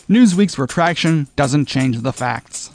Newsweek's retraction doesn't change the facts.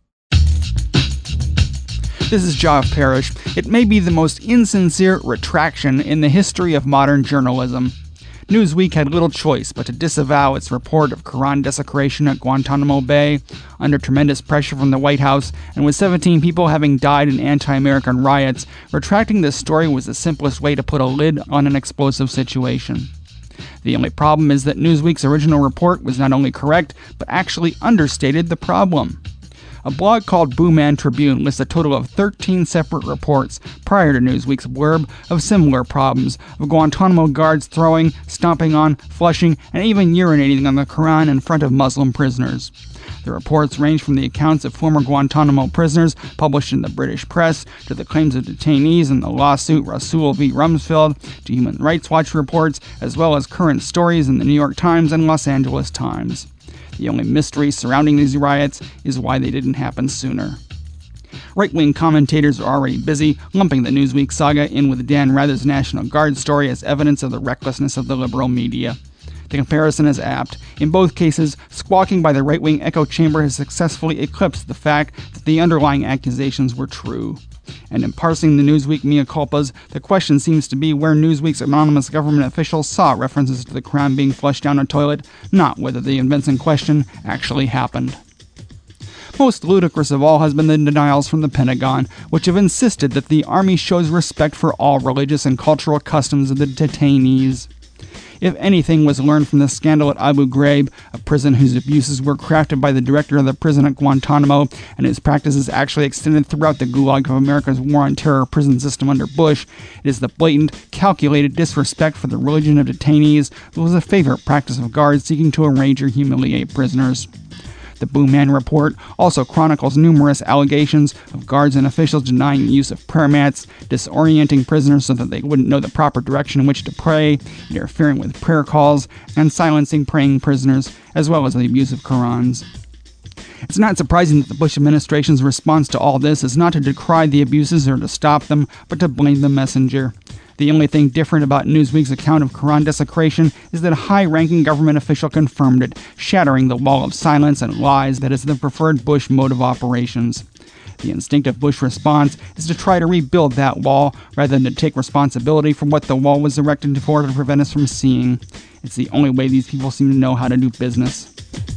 This is Geoff Parrish. It may be the most insincere retraction in the history of modern journalism. Newsweek had little choice but to disavow its report of Quran desecration at Guantanamo Bay under tremendous pressure from the White House, and with 17 people having died in anti-American riots, retracting this story was the simplest way to put a lid on an explosive situation. The only problem is that Newsweek's original report was not only correct, but actually understated the problem. A blog called Booman Tribune lists a total of 13 separate reports prior to Newsweek's blurb of similar problems, of Guantanamo guards throwing, stomping on, flushing, and even urinating on the Quran in front of Muslim prisoners. The reports range from the accounts of former Guantanamo prisoners published in the British press, to the claims of detainees in the lawsuit Rasool v. Rumsfeld, to Human Rights Watch reports, as well as current stories in the New York Times and Los Angeles Times. The only mystery surrounding these riots is why they didn't happen sooner. Right-wing commentators are already busy lumping the Newsweek saga in with Dan Rather's National Guard story as evidence of the recklessness of the liberal media. The comparison is apt. In both cases, squawking by the right-wing echo chamber has successfully eclipsed the fact that the underlying accusations were true. And in parsing the Newsweek mea culpas, the question seems to be where Newsweek's anonymous government officials saw references to the Quran being flushed down a toilet, not whether the events in question actually happened. Most ludicrous of all has been the denials from the Pentagon, which have insisted that the Army shows respect for all religious and cultural customs of the detainees. If anything was learned from the scandal at Abu Ghraib, a prison whose abuses were crafted by the director of the prison at Guantanamo, and whose practices actually extended throughout the gulag of America's war on terror prison system under Bush, it is the blatant, calculated disrespect for the religion of detainees that was a favorite practice of guards seeking to enrage or humiliate prisoners. The Booman report also chronicles numerous allegations of guards and officials denying the use of prayer mats, disorienting prisoners so that they wouldn't know the proper direction in which to pray, interfering with prayer calls, and silencing praying prisoners, as well as the abuse of Qurans. It's not surprising that the Bush administration's response to all this is not to decry the abuses or to stop them, but to blame the messenger. The only thing different about Newsweek's account of Quran desecration is that a high-ranking government official confirmed it, shattering the wall of silence and lies that is the preferred Bush mode of operations. The instinctive Bush response is to try to rebuild that wall, rather than to take responsibility for what the wall was erected for to prevent us from seeing. It's the only way these people seem to know how to do business.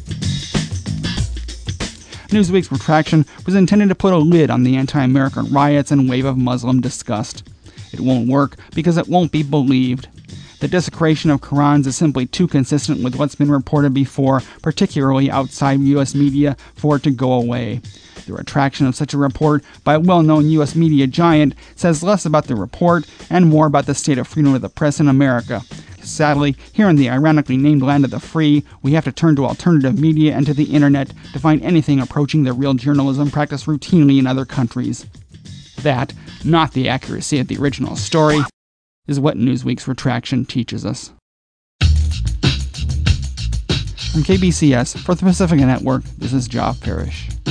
Newsweek's retraction was intended to put a lid on the anti-American riots and wave of Muslim disgust. It won't work because it won't be believed. The desecration of Qurans is simply too consistent with what's been reported before, particularly outside U.S. media, for it to go away. The retraction of such a report by a well-known U.S. media giant says less about the report and more about the state of freedom of the press in America. Sadly, here in the ironically named land of the free, we have to turn to alternative media and to the internet to find anything approaching the real journalism practiced routinely in other countries. That, not the accuracy of the original story, is what Newsweek's retraction teaches us. From KBCS, for the Pacifica Network, this is Geoff Parrish.